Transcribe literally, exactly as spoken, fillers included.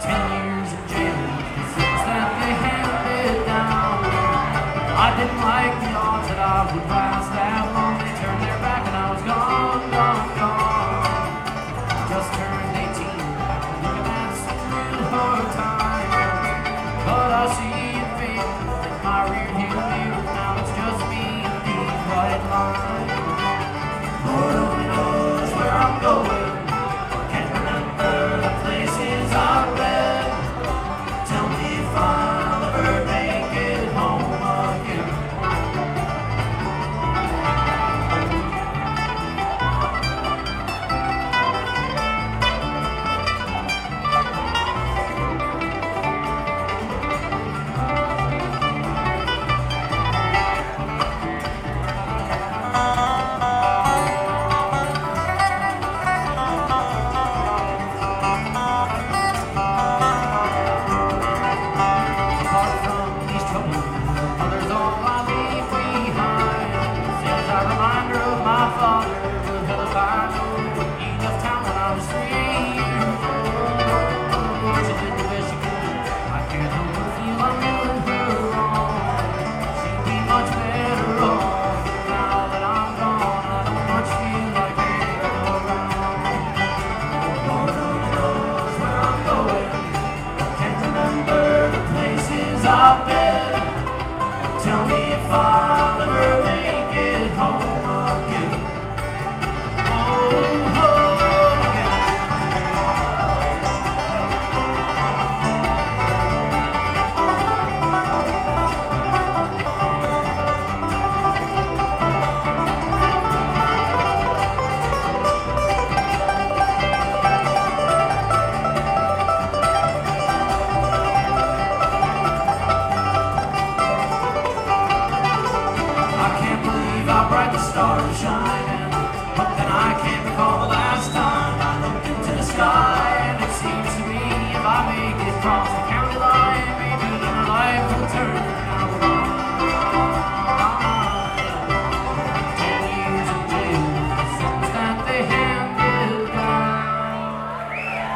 ten years in jail, the sentence that they handed down. I didn't like the odds that I would last that long. They turned their back and I was gone, gone, gone. Just turned eighteen, looking at some real hard time. But I see it fade in my rear view mirror. Now it's just me and the white line. Lord only knows where I'm going. Can't remember the places I've been. Tell me if I'll ever make it home again. I've been. Tell me if I'll ever make it home again. Home, home again. How bright the stars are shining, but then I can't recall the last time I looked into the sky, and it seems to me if I make it across